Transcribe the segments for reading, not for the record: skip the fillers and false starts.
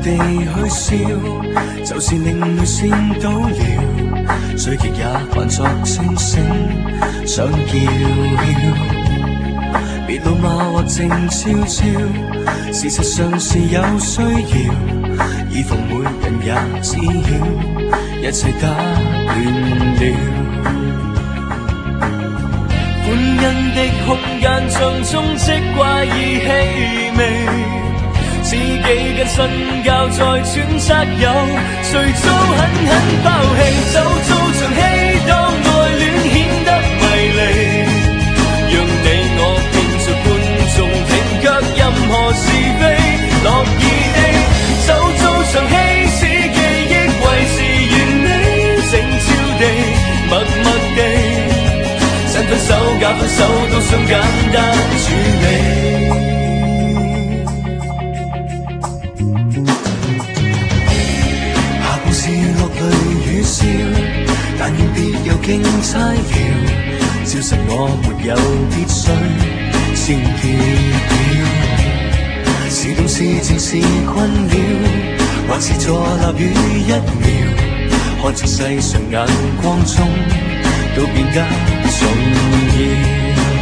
地去笑，就是令淚濺到了，醉極也還作清醒，想叫囂。別怒罵或靜悄悄，事實上是有需要，以防每人也知曉，一切打亂了。歡欣的空間像充斥怪異氣味，知己跟身教在揣測有誰遭狠狠拋棄，就做場戲當愛戀顯得迷離，讓你我騙着觀眾聽卻任何是非，樂意地就做場戲使記憶維持完美，靜悄地默默地真分手假分手都想簡單處理。下部是落淚與笑，但願別有驚猜謠，照實我沒有必須先結了。是動是靜是困擾，還是坐立於一秒，看着世上眼光中都變得重要。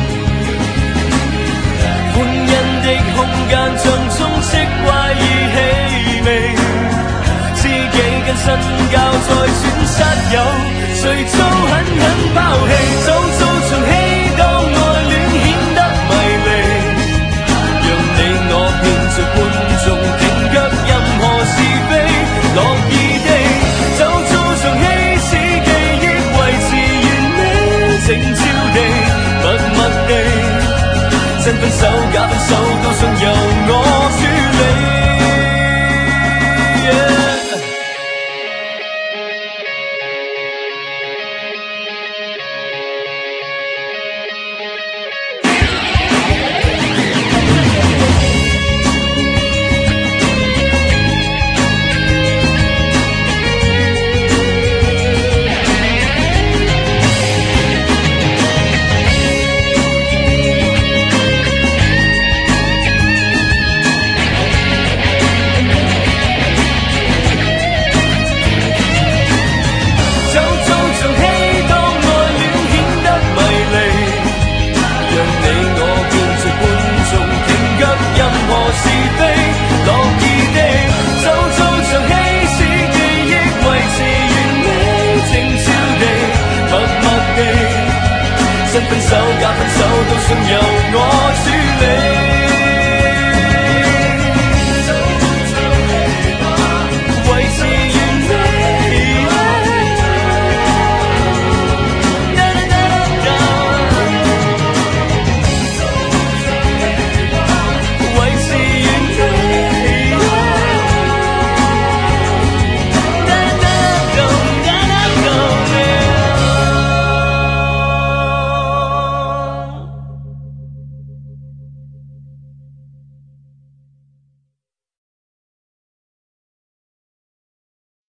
歡欣的空間像充斥怪異氣味，知己跟身教在揣測有誰遭狠狠拋棄，就做場戲當愛戀顯得迷離，讓你我騙着觀眾聽卻任何是非，樂意地就做場戲使記憶維持完美，靜悄地默默地真分手假分手都想由我處理。真分手假分手都想由我